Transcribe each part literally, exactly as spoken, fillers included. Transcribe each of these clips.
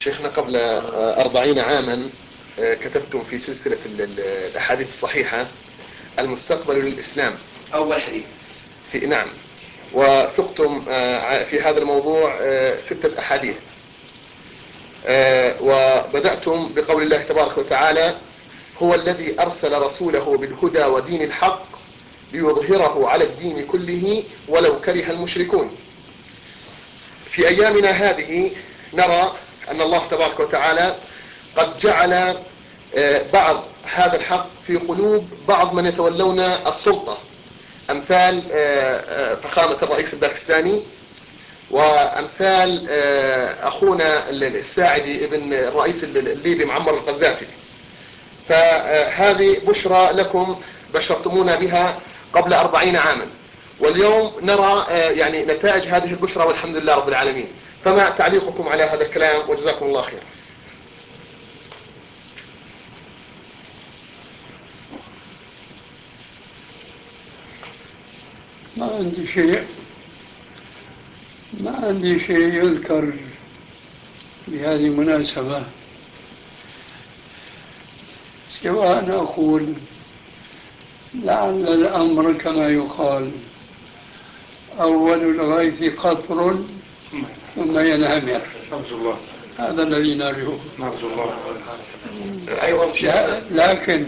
شيخنا قبل أربعين عاما كتبتم في سلسلة الأحاديث الصحيحة المستقبل للإسلام. أول حديث في نعم، وسقتم في هذا الموضوع ستة أحاديث، وبدأتم بقول الله تبارك وتعالى: هو الذي أرسل رسوله بالهدى ودين الحق ليظهره على الدين كله ولو كره المشركون. في أيامنا هذه نرى أن الله تبارك وتعالى قد جعل بعض هذا الحق في قلوب بعض من يتولون السلطة، أمثال فخامة الرئيس الباكستاني، وأمثال أخونا الساعدي ابن الرئيس الليبي معمر القذافي. فهذه بشرى لكم بشرتمونا بها قبل أربعين عاما، واليوم نرى يعني نتائج هذه البشرى والحمد لله رب العالمين. فما تعليقكم على هذا الكلام؟ وجزاكم الله خير. ما عندي شيء ما عندي شيء يذكر بهذه المناسبة، سوى أن أقول لعل الأمر كما يقال: أول الغيث قطر ثم ينهمر. نرجو الله هذا الذي نرجوه. نرجو الله أيضا لا لكن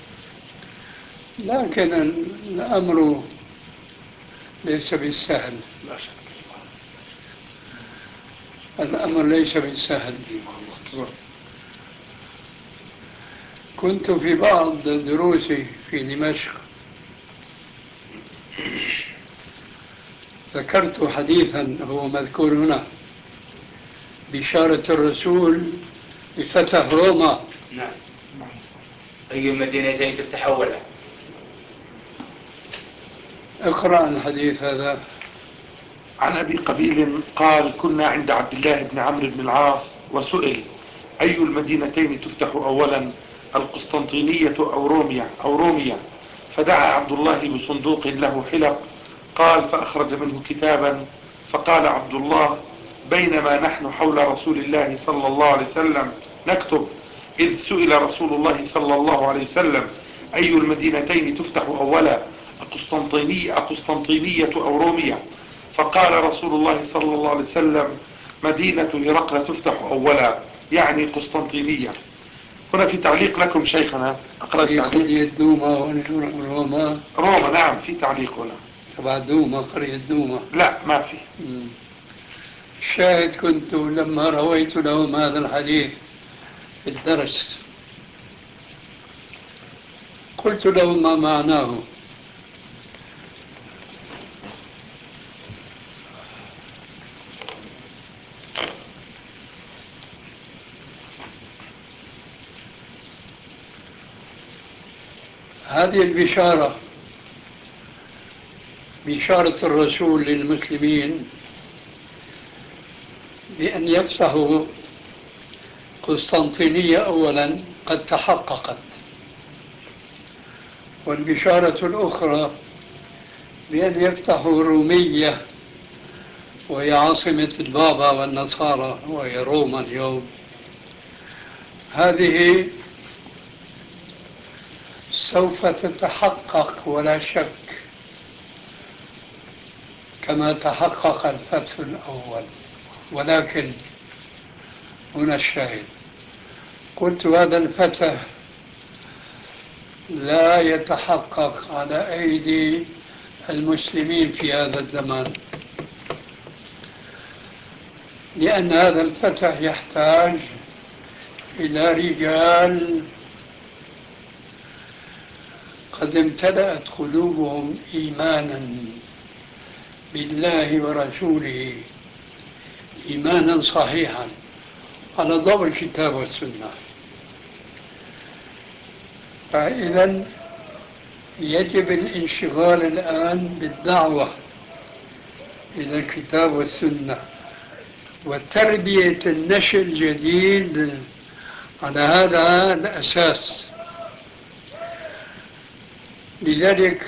لكن الأمر ليس بالسهل. الأمر ليس بالسهل. كنت في بعض دروسي في دمشق ذكرت حديثا هو مذكور هنا: بشارة الرسول بفتح روما. نعم. أي المدينتين تفتح أولا؟ اقرأ الحديث هذا. عن أبي قبيل قال: كنا عند عبد الله بن عمرو بن العاص وسئل: أي المدينتين تفتح أولا، القسطنطينية أو روميا أو روميا؟ فدعا عبد الله بصندوق له حلق، قال: فأخرج منه كتابا، فقال عبد الله: بينما نحن حول رسول الله صلى الله عليه وسلم نكتب، إذ سئل رسول الله صلى الله عليه وسلم: أي المدينتين تفتح أولا، القسطنطينية القسطنطينية أو روميا؟ فقال رسول الله صلى الله عليه وسلم: مدينة هرقل تفتح أولا، يعني القسطنطينية. هنا في تعليق لكم شيخنا، أقرأ في التعليق. قرية دوما روما. روما، نعم، في تعليق هنا. تبع دوما، قرية دوما. لا، ما في. الشاهد: كنت لما رويت لهم هذا الحديث في الدرس قلت لهم ما معناه. هذه البشارة، بشارة الرسول للمسلمين بأن يفتحوا قسطنطينية أولا، قد تحققت. والبشارة الأخرى بأن يفتحوا رومية، وهي عاصمة البابا والنصارى، وهي روما اليوم، هذه سوف تتحقق ولا شك، كما تحقق الفتح الأول. ولكن هنا الشاهد: قلت هذا الفتح لا يتحقق على أيدي المسلمين في هذا الزمان، لأن هذا الفتح يحتاج إلى رجال قد امتلأت قلوبهم إيمانا بالله ورسوله، إيمانا صحيحا على ضوء الكتاب والسنة. فإذا يجب الانشغال الآن بالدعوة إلى الكتاب والسنة وتربية النشء الجديد على هذا الأساس. لذلك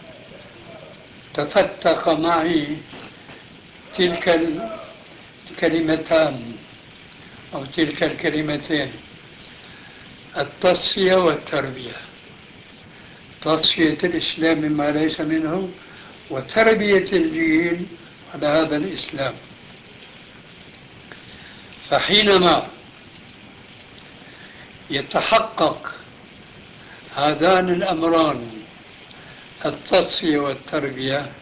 تفتق معي تلك الكلمتان: أو تلك الكلمتين: التصفية والتربية. تصفية الإسلام مما ليس منه، وتربية الجيل على هذا الإسلام. فحينما يتحقق هذان الأمران، التصفية والتربية،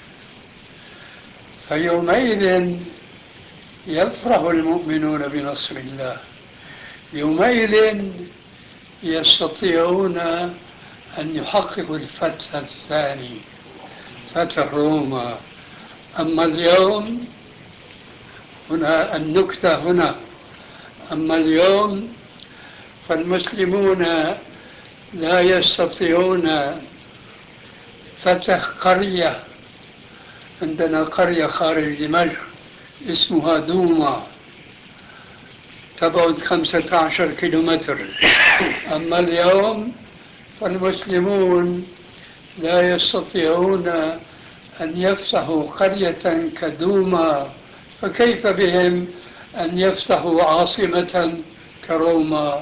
فيومئذ يفرح المؤمنون بنصر الله، يومئذ يستطيعون أن يحققوا الفتح الثاني، فتح روما. أما اليوم هنا النكتة هنا، أما اليوم فالمسلمون لا يستطيعون فتح قرية. عندنا قرية خارج دمشق اسمها دوما، تبعد خمسة عشر كيلومتر. أما اليوم فالمسلمون لا يستطيعون أن يفتحوا قرية كدوما، فكيف بهم أن يفتحوا عاصمة كروما؟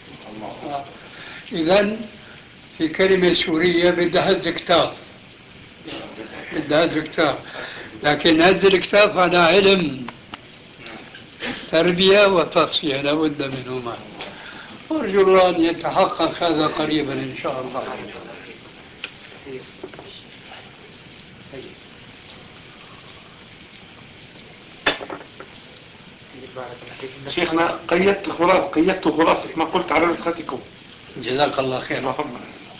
إذن في كلمة سورية بدها الكتاب، بدها الكتاب، لكن هذا الكتاب على علم، تربية وتصفية لابد منهما. أرجو الله أن يتحقق هذا قريبا إن شاء الله. شيخنا قيدت خلاص قيدت خلاصة ما قلت على نسختكم. جزاك الله خير. اللهم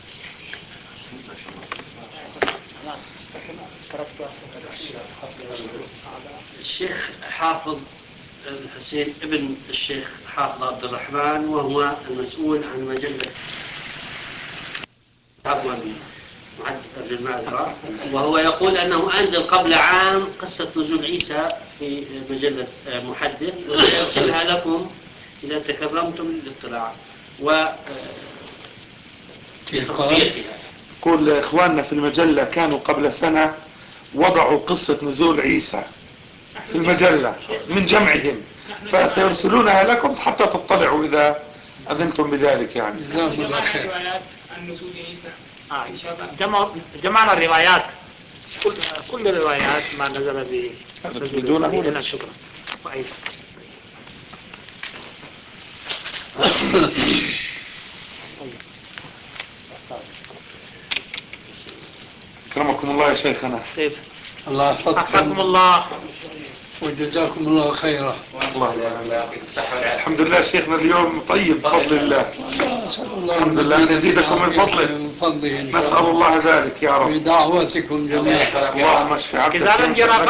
الشيخ حافظ الحسين ابن الشيخ حافظ عبد الرحمن، وهو المسؤول عن مجلة عفوا معدل المعذرة، وهو يقول أنه أنزل قبل عام قصة نزول عيسى في مجلة محدث، وسيرسلها لكم إذا تكرمتم للاطلاع وتصفيتها. كل إخواننا في المجلة كانوا قبل سنة وضعوا قصة نزول عيسى في المجلة من جمعهم، فسيرسلونها لكم حتى تطلعوا إذا أذنتم بذلك. يعني جزاك روايات عن نزول عيسى إن شاء الله. جمع جمعنا الروايات، كل كل الروايات ما نزل به. تريدونه؟ لا شكرا. كويس. أكرمكم الله يا شيخنا. طيب. الله حفظكم يحفظكم الله وجزاكم الله خيرا. الله الحمد لله شيخنا اليوم طيب بفضل الله. الحمد لله أن يزيدكم من فضله. من فضله نسأل الله ذلك يا رب. بدعوتكم جميعا. اللهم اشف عبدك.